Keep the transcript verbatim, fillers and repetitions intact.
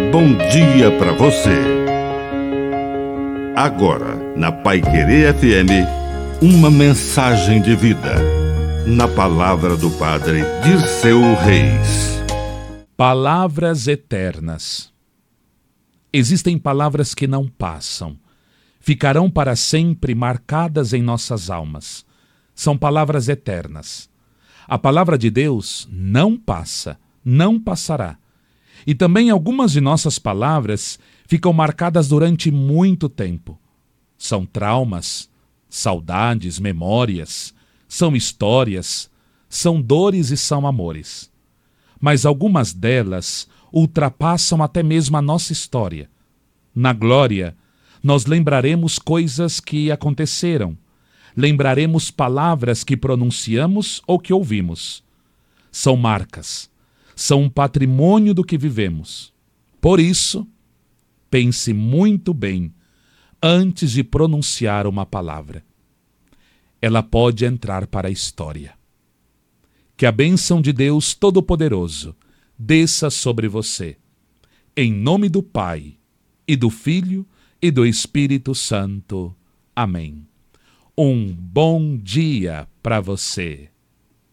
bom dia para você. Agora, na Paiquerê F M, uma mensagem de vida. Na palavra do Padre Dirceu Reis. Palavras eternas. Existem palavras que não passam. Ficarão para sempre marcadas em nossas almas. São palavras eternas. A palavra de Deus não passa, não passará. E também algumas de nossas palavras ficam marcadas durante muito tempo. São traumas, saudades, memórias, são histórias, são dores e são amores. Mas algumas delas ultrapassam até mesmo a nossa história. Na glória, nós lembraremos coisas que aconteceram, lembraremos palavras que pronunciamos ou que ouvimos. São marcas, são um patrimônio do que vivemos. Por isso, pense muito bem antes de pronunciar uma palavra. Ela pode entrar para a história. Que a bênção de Deus Todo-Poderoso desça sobre você. Em nome do Pai, e do Filho, e do Espírito Santo. Amém. Um bom dia para você.